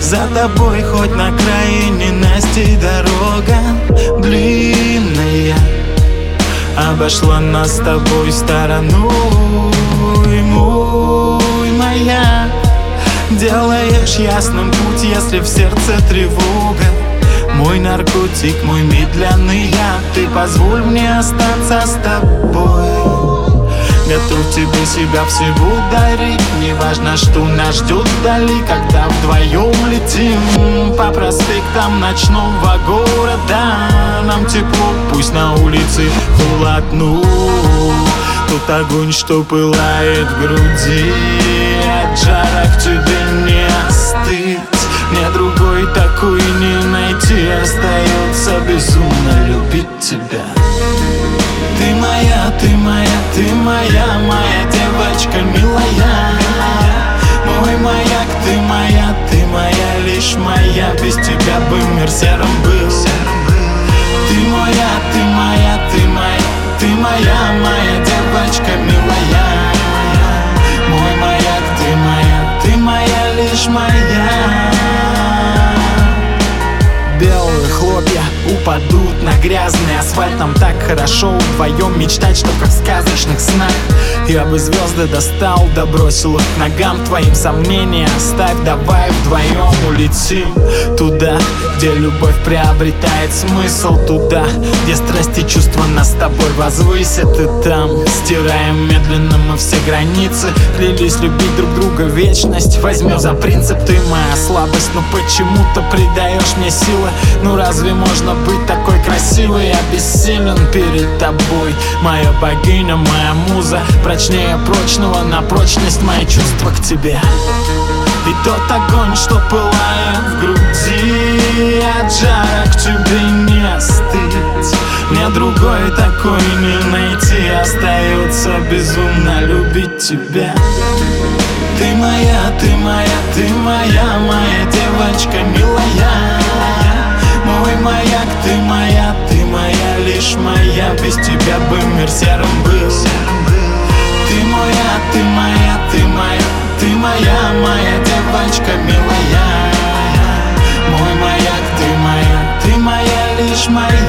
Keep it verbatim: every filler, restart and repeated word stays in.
За тобой хоть на крае ненастей дорога длинная обошла нас с тобой стороной. Мой маяк, делаешь ясным путь, если в сердце тревога. Мой наркотик, мой медленный яд, ты позволь мне остаться с тобой. Готов тебе себя всего дарить, неважно, что нас ждет вдали, когда вдвоем летим по проспектам ночного города. Нам тепло, пусть на улице холодно, тот огонь, что пылает в груди, от жара к тебе не остыть. Мне другой такой не найти, остается безумно любить тебя. Ты моя, ты моя, ты моя, моя девочка милая. Мой маяк, ты моя, ты моя, лишь моя. Без тебя бы мир серым был. Ты моя, ты моя, ты моя, ты моя, моя девочка милая. Мой маяк, ты моя, ты моя, лишь моя. Белые хлопья упадут на грязный асфальт. Нам так хорошо вдвоем мечтать, что как в сказочных снах. Я бы звезды достал, да бросил их к ногам твоим. Сомнения оставь, давай вдвоем улетим туда, где любовь приобретает смысл, туда, где страсти чувства нас с тобой возвысят. И там стираем медленно мы все границы. Клялись любить друг друга вечность. Возьмем за принцип, ты моя слабость, но почему-то придаешь мне силы. Ну разве можно быть такой красивой? Я бессилен перед тобой, моя богиня, моя муза. Прочнее прочного на прочность мои чувства к тебе. И тот огонь, что пылает в груди, от жара к тебе не остыть. Мне другой такой не найти, остается безумно любить тебя. Ты моя, ты моя, ты моя, моя девочка милая. Мой маяк, ты моя, ты моя, лишь моя. Без тебя бы мир серым был. Ты моя, ты моя, ты моя, ты моя, моя девочка милая. Мой маяк, ты моя, ты моя, лишь моя.